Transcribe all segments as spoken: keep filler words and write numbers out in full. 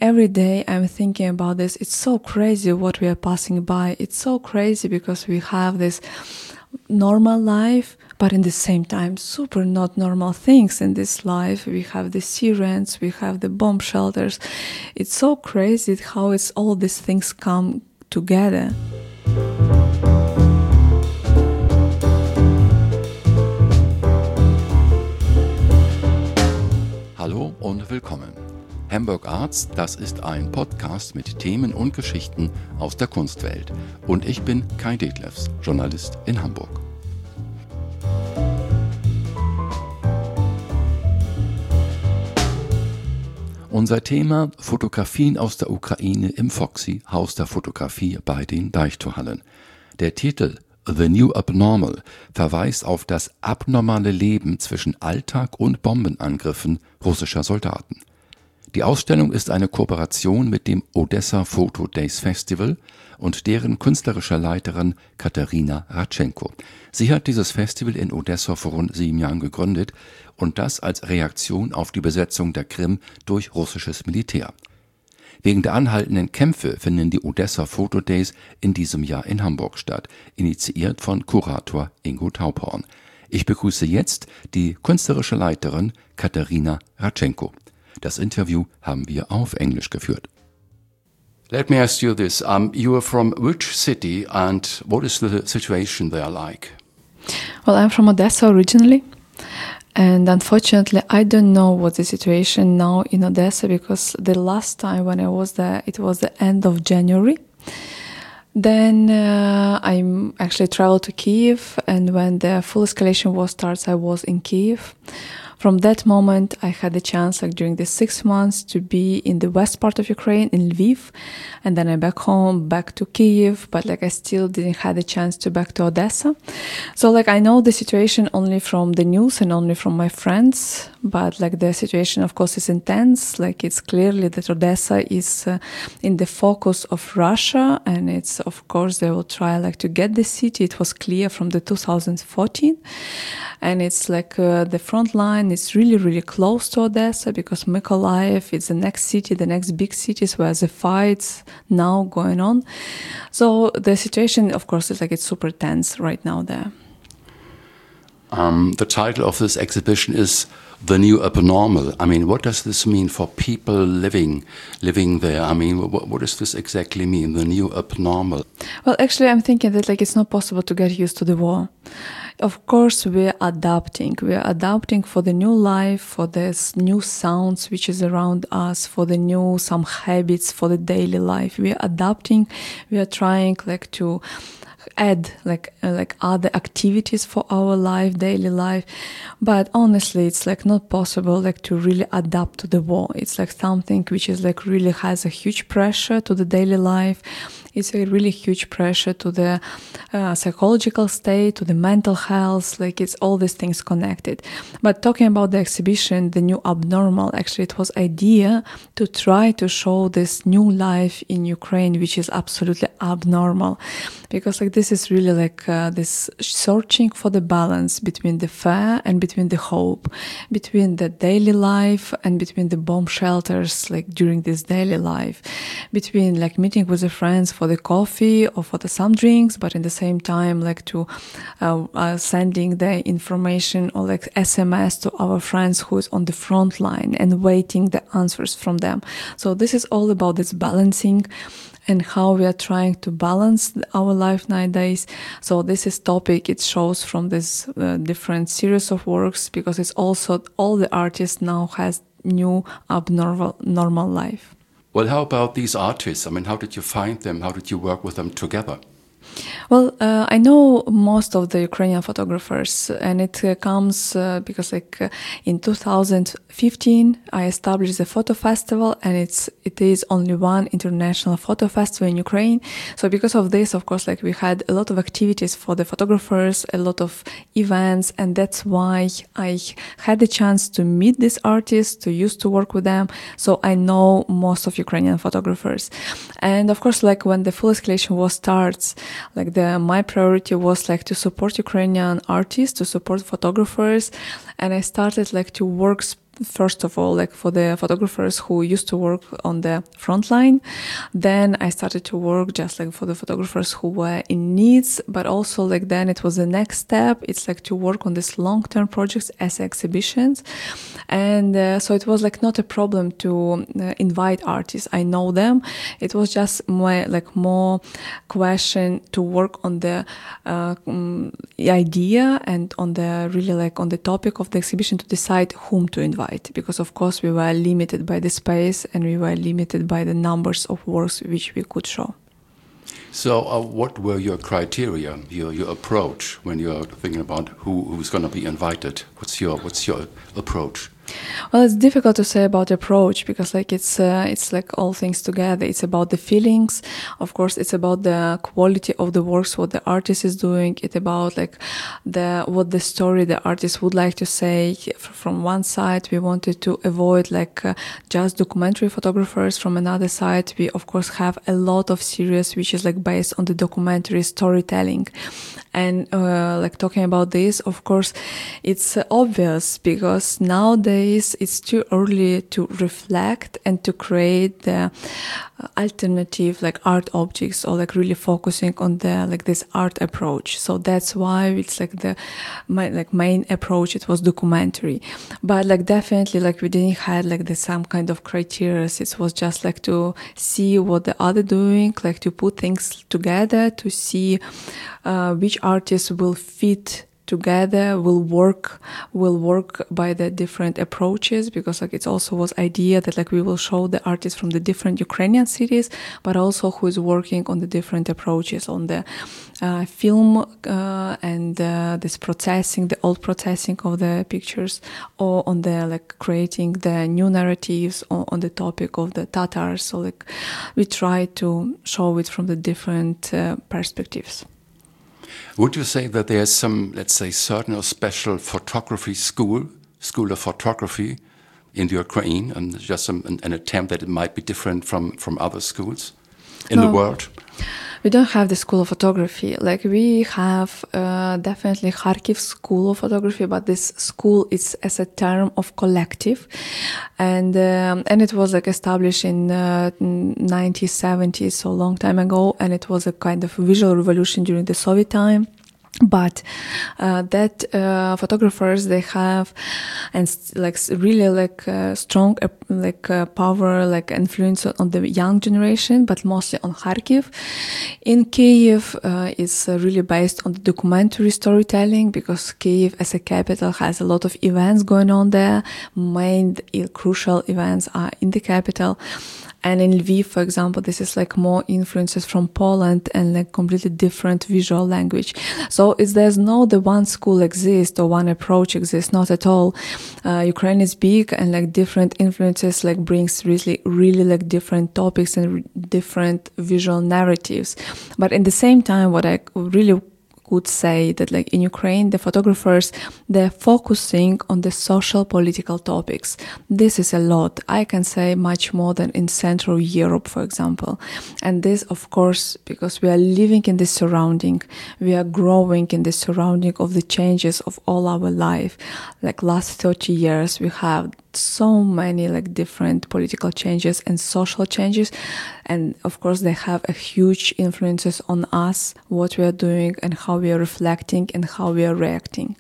every day I'm thinking about this. It's so crazy what we are passing by. It's so crazy because we have this normal life, but in the same time, super not normal things in this life. We have the sirens, we have the bomb shelters. It's so crazy how it's all these things come together. Hallo und willkommen. Hamburg Arts, das ist ein Podcast mit Themen und Geschichten aus der Kunstwelt. Und ich bin Kai Detlefs, Journalist in Hamburg. Unser Thema: Fotografien aus der Ukraine im Foxy, Haus der Fotografie bei den Deichtorhallen. Der Titel The New Abnormal verweist auf das abnormale Leben zwischen Alltag und Bombenangriffen russischer Soldaten. Die Ausstellung ist eine Kooperation mit dem Odessa Photo Days Festival und deren künstlerischer Leiterin Katerina Radchenko. Sie hat dieses Festival in Odessa vor rund sieben Jahren gegründet und das als Reaktion auf die Besetzung der Krim durch russisches Militär. Wegen der anhaltenden Kämpfe finden die Odessa Photo Days in diesem Jahr in Hamburg statt, initiiert von Kurator Ingo Taubhorn. Ich begrüße jetzt die künstlerische Leiterin Katerina Radchenko. Das Interview haben wir auf Englisch geführt. Let me ask you this. Um, you are from which city and what is the situation there like? Well, I'm from Odessa originally. And unfortunately, I don't know what the situation now in Odessa, because the last time when I was there, it was the end of January. Then uh, I actually traveled to Kyiv, and when the full escalation war starts, I was in Kyiv. From that moment, I had the chance, like during the six months, to be in the west part of Ukraine, in Lviv, and then I back home, back to Kyiv, but like I still didn't have the chance to back to Odessa. So like I know the situation only from the news and only from my friends, but like the situation, of course, is intense. Like it's clearly that Odessa is uh, in the focus of Russia, and it's, of course, they will try like to get the city. It was clear from the two thousand fourteen, and it's like uh, the front line is really, really close to Odessa, because Mykolaiv is the next city, the next big cities where the fights now going on. So the situation, of course, is like it's super tense right now there. Um, the title of this exhibition is The New Abnormal. I mean, what does this mean for people living living there? I mean, what, what does this exactly mean, the new abnormal? Well, actually, I'm thinking that like it's not possible to get used to the war. Of course, we're adapting. We're adapting for the new life, for this new sounds which is around us, for the new some habits for the daily life. We're adapting. We are trying like to add like uh, like other activities for our life, daily life, but honestly it's like not possible like to really adapt to the war. It's like something which is like really has a huge pressure to the daily life. It's a really huge pressure to the uh, psychological state, to the mental health, like it's all these things connected. But talking about the exhibition, The New Abnormal, actually it was idea to try to show this new life in Ukraine, which is absolutely abnormal. Because like this is really like uh, this searching for the balance between the fear and between the hope, between the daily life and between the bomb shelters, like during this daily life, between like meeting with the friends for the coffee or for the some drinks, but in the same time like to uh, uh, sending the information or like S M S to our friends who is on the front line and waiting the answers from them. So this is all about this balancing and how we are trying to balance our life nowadays. So this is topic, it shows from this uh, different series of works, because it's also all the artists now has new abnormal normal life. Well, how about these artists? I mean, how did you find them? How did you work with them together? Well, uh, I know most of the Ukrainian photographers, and it uh, comes uh, because like uh, in two thousand fifteen I established the photo festival, and it's it is only one international photo festival in Ukraine. So because of this, of course, like we had a lot of activities for the photographers, a lot of events, and that's why I had the chance to meet these artists, to used to work with them. So I know most of Ukrainian photographers, and of course, like when the full escalation war starts, like the my priority was like to support Ukrainian artists, to support photographers, and I started like to work first of all, like for the photographers who used to work on the front line. Then I started to work just like for the photographers who were in needs, but also like then it was the next step. It's like to work on these long-term projects as exhibitions. And uh, so it was like not a problem to uh, invite artists. I know them. It was just more like more question to work on the uh, um, idea and on the really like on the topic of the exhibition to decide whom to invite, because of course we were limited by the space and we were limited by the numbers of works which we could show. So uh, what were your criteria, your your approach when you're thinking about who, who's going to be invited? What's your what's your approach? Well, it's difficult to say about approach because like it's uh, it's like all things together. It's about the feelings, of course. It's about the quality of the works, what the artist is doing. It's about like the what the story the artist would like to say. From one side, we wanted to avoid like uh, just documentary photographers. From another side, we of course have a lot of series which is like based on the documentary storytelling. And uh, like talking about this, of course, it's uh, obvious because nowadays it's too early to reflect and to create the uh, alternative like art objects or like really focusing on the like this art approach. So that's why it's like the my like main approach. It was documentary, but like definitely like we didn't have like the some kind of criteria. It was just like to see what the other doing, like to put things together to see uh, which artists will fit together, will work, will work by the different approaches, because like it also was idea that like we will show the artists from the different Ukrainian cities, but also who is working on the different approaches on the uh, film uh, and uh, this processing, the old processing of the pictures, or on the like creating the new narratives on, on the topic of the Tatars. So like we try to show it from the different uh, perspectives. Would you say that there's some, let's say, certain or special photography school, school of photography in Ukraine, and just some, an, an attempt that it might be different from, from other schools in no. the world? We don't have the school of photography. Like we have uh, definitely Kharkiv School of Photography, but this school is as a term of collective, and um, and it was like established in uh, nineteen seventies, so a long time ago, and it was a kind of visual revolution during the Soviet time. But uh, that uh, photographers, they have and like really like uh, strong uh, like uh, power, like influence on the young generation, but mostly on Kharkiv. In Kyiv, uh, it's uh, really based on the documentary storytelling, because Kyiv as a capital has a lot of events going on there. Main uh, crucial events are in the capital. And in Lviv, for example, this is like more influences from Poland and like completely different visual language. So it's, there's no the one school exists or one approach exists, not at all. Uh, Ukraine is big, and like different influences like brings really, really like different topics and re- different visual narratives. But at the same time, what I really would say that like in Ukraine, the photographers, they're focusing on the social political topics. This is a lot. I can say much more than in Central Europe, for example. And this, of course, because we are living in this surrounding, we are growing in this surrounding of the changes of all our life. Like last thirty years, we have so many like different political changes and social changes, and of course they have a huge influences on us, what we are doing and how we are reflecting and how we are reacting.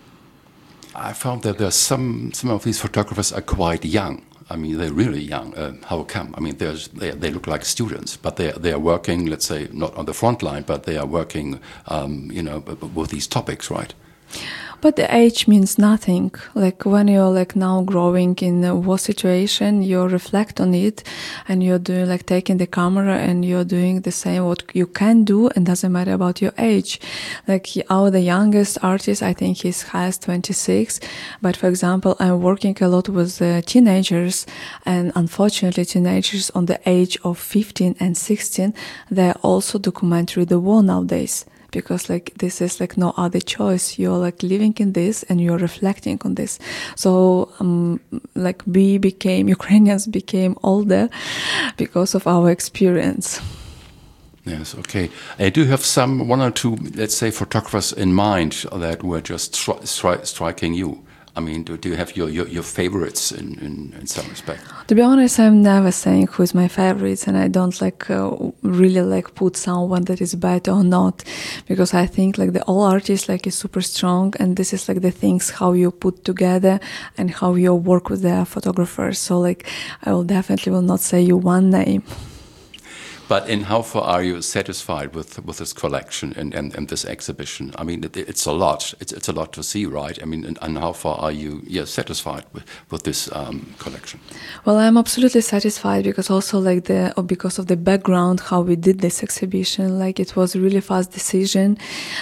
I found that there's some some of these photographers are quite young. I mean, they're really young. Uh, how come? I mean, there's, they they look like students, but they they are working, let's say, not on the front line, but they are working, um, you know, with these topics, right? But the age means nothing. Like when you're like now growing in a war situation, you reflect on it, and you're doing like taking the camera and you're doing the same what you can do, and doesn't matter about your age. Like our the youngest artist, I think he's has twenty-six. But for example, I'm working a lot with uh, teenagers, and unfortunately teenagers on the age of fifteen and sixteen, they're also documentary the war nowadays. Because like this is like no other choice. You're like living in this and you're reflecting on this. So um, like we became, Ukrainians became older because of our experience. Yes, okay. I do have some, one or two, let's say, photographers in mind that were just stri- stri- striking you. I mean, do, do you have your, your, your favorites in, in, in some respect? To be honest, I'm never saying who is my favorites, and I don't like uh, really like put someone that is better or not, because I think like the all artists like is super strong, and this is like the things how you put together and how you work with the photographers. So like I will definitely will not say you one name. But in how far are you satisfied with with this collection and, and, and this exhibition? I mean, it, it's a lot. It's it's a lot to see, right? I mean, and, and how far are you yeah, satisfied with, with this um, collection? Well, I'm absolutely satisfied because also like the or because of the background, how we did this exhibition. Like it was a really fast decision.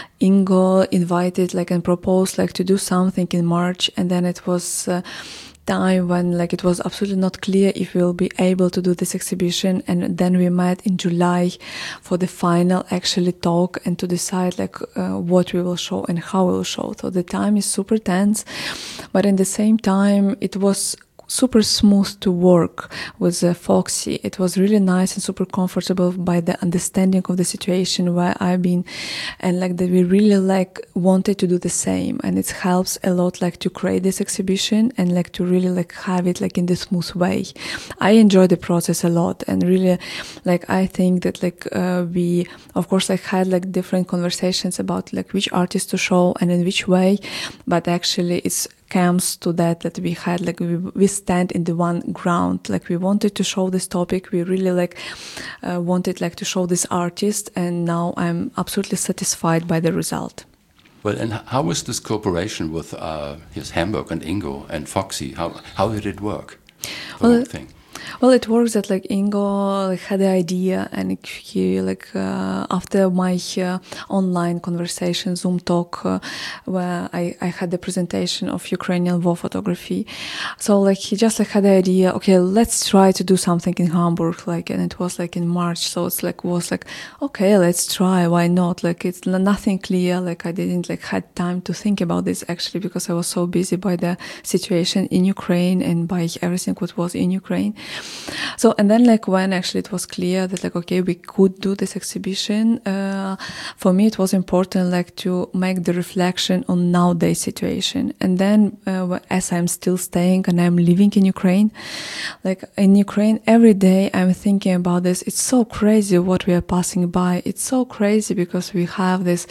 Ingo invited like and proposed like to do something in March, and then it was. Uh, time when like it was absolutely not clear if we'll be able to do this exhibition, and then we met in July for the final actually talk and to decide like uh, what we will show and how we will show. So the time is super tense, but at the same time it was super smooth to work with uh, Foxy. It was really nice and super comfortable by the understanding of the situation where I've been, and like that we really like wanted to do the same, and it helps a lot like to create this exhibition and like to really like have it like in the smooth way. I enjoy the process a lot, and really like I think that like uh, we of course like had like different conversations about like which artist to show and in which way, but actually it's comes to that that we had like we, we stand in the one ground, like we wanted to show this topic, we really like uh, wanted like to show this artist, and now I'm absolutely satisfied by the result. Well, and how was this cooperation with uh, his Hamburg and Ingo and Foxy? How how did it work? The well, whole thing. Well, it works that like Ingo like, had the idea, and he like uh, after my uh, online conversation Zoom talk uh, where I, I had the presentation of Ukrainian war photography, so like he just like had the idea, okay, let's try to do something in Hamburg, like, and it was like in March, so it's like was like okay, let's try, why not? Like it's nothing clear, like I didn't like had time to think about this actually because I was so busy by the situation in Ukraine and by everything what was in Ukraine. So, and then like when actually it was clear that like, okay, we could do this exhibition, uh, for me it was important like to make the reflection on nowadays situation. And then uh, as I'm still staying and I'm living in Ukraine, like in Ukraine every day I'm thinking about this. It's so crazy what we are passing by. It's so crazy because we have this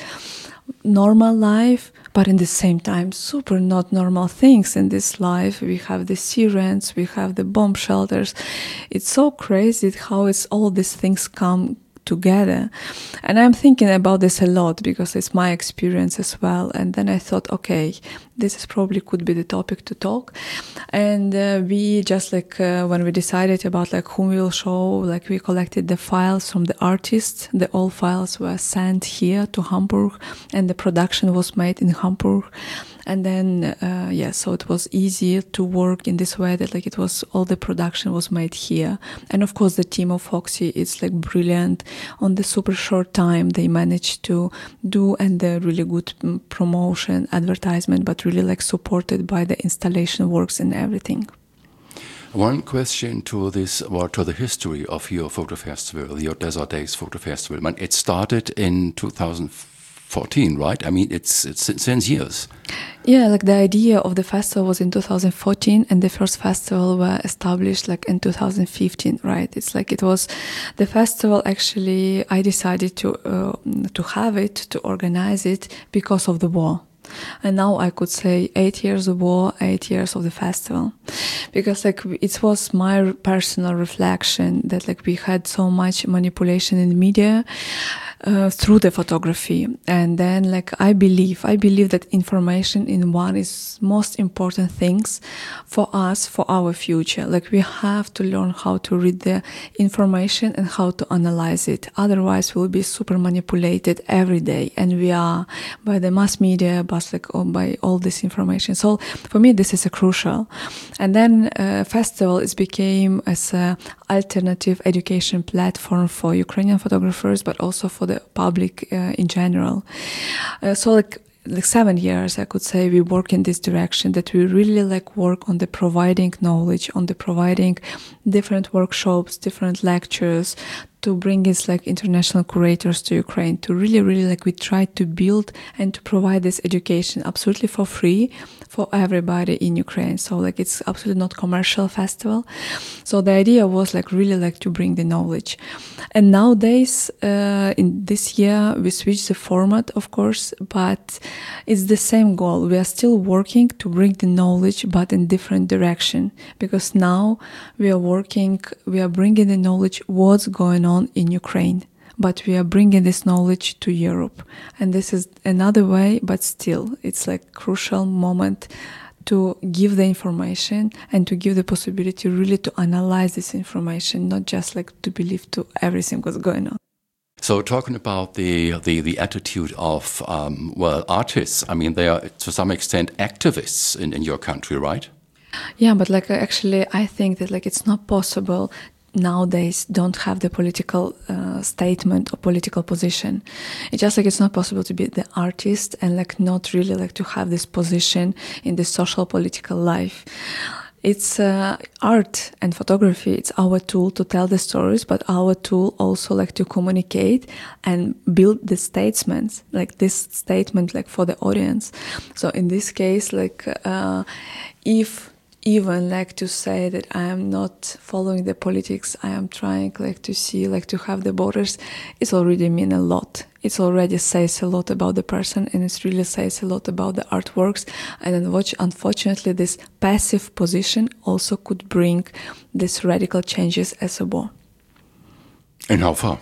normal life, but in the same time super not normal things in this life. We have the sirens, we have the bomb shelters. It's so crazy how it's all these things come together, and I'm thinking about this a lot because it's my experience as well. And then I thought, okay, this is probably could be the topic to talk. And uh, we just like uh, when we decided about like whom we will show, like we collected the files from the artists. The all files were sent here to Hamburg, and the production was made in Hamburg. And then, uh, yeah, so it was easy to work in this way that like it was all the production was made here. And of course the team of Foxy is like brilliant. On the super short time they managed to do, and the really good promotion, advertisement, but really like supported by the installation works and everything. One question to this, or to the history of your photo festival, your Desert Days Photo Festival. It started in two thousand fourteen, right? I mean, it's it's since years. Yeah, like the idea of the festival was in two thousand fourteen, and the first festival were established like in two thousand fifteen, right? It's like it was the festival. Actually, I decided to uh, to have it, to organize it because of the war. And now I could say eight years of war, eight years of the festival, because like it was my personal reflection that like we had so much manipulation in the media uh, through the photography. And then like I believe, I believe that information in one is most important things for us, for our future. Like we have to learn how to read the information and how to analyze it. Otherwise we'll be super manipulated every day, and we are by the mass media, but like oh, by all this information. So for me this is a crucial. And then uh, festival is became as a alternative education platform for Ukrainian photographers, but also for the public uh, in general. Uh, so like like seven years, I could say we work in this direction, that we really like work on the providing knowledge, on the providing different workshops, different lectures, to bring is like international curators to Ukraine, to really, really like we try to build and to provide this education absolutely for free for everybody in Ukraine. So like it's absolutely not commercial festival. So the idea was like really like to bring the knowledge. And nowadays, uh, in this year, we switched the format, of course, but it's the same goal. We are still working to bring the knowledge, but in different direction, because now we are working, we are bringing the knowledge what's going on in Ukraine, but we are bringing this knowledge to Europe. And this is another way, but still, it's like crucial moment to give the information and to give the possibility really to analyze this information, not just like to believe to everything what's going on. So talking about the the, the attitude of, um, well, artists, I mean, they are to some extent activists in, in your country, right? Yeah, but like actually I think that like it's not possible nowadays don't have the political uh, statement or political position. It's just like it's not possible to be the artist and like not really like to have this position in the social political life. It's uh, art and photography. It's our tool to tell the stories, but our tool also like to communicate and build the statements, like this statement like for the audience. So in this case, like uh, if even like to say that I am not following the politics, I am trying like to see, like to have the borders, it already mean a lot. It already says a lot about the person, and it really says a lot about the artworks. And unfortunately, this passive position also could bring these radical changes as a war. And how far?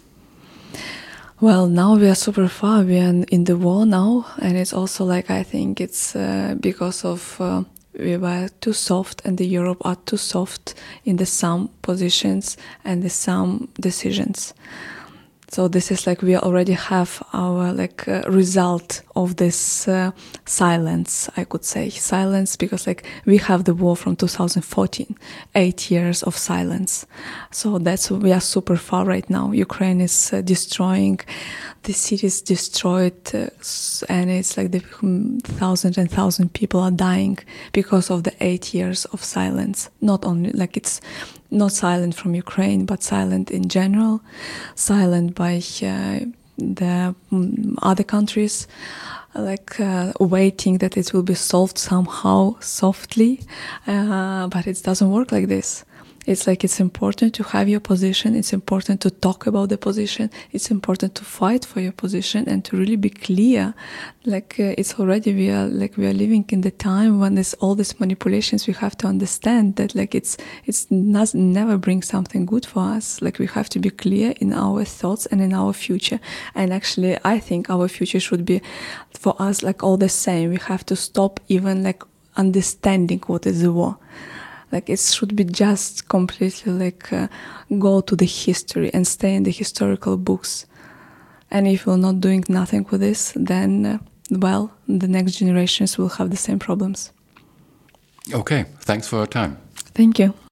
Well, now we are super far. We are in the war now, and it's also like I think it's uh, because of uh, we were too soft, and the Europe are too soft in the some positions and the some decisions. So this is like we already have our like uh, result of this uh, silence, I could say silence, because like we have the war from two thousand fourteen, eight years of silence. So that's we are super far right now. Ukraine is uh, destroying, the cities destroyed, uh, and it's like the thousand and thousand people are dying because of the eight years of silence. Not only like it's not silent from Ukraine, but silent in general, silent by uh, the um, other countries, like uh, waiting that it will be solved somehow softly, uh, but it doesn't work like this. It's like it's important to have your position, it's important to talk about the position, it's important to fight for your position and to really be clear. Like uh, it's already, we are like we are living in the time when there's all these manipulations. We have to understand that like it's it's not, never brings something good for us. Like we have to be clear in our thoughts and in our future. And actually I think our future should be for us like all the same. We have to stop even like understanding what is the war. Like it should be just completely like uh, go to the history and stay in the historical books. And if we're not doing nothing with this, then, uh, well, the next generations will have the same problems. Okay, thanks for your time. Thank you.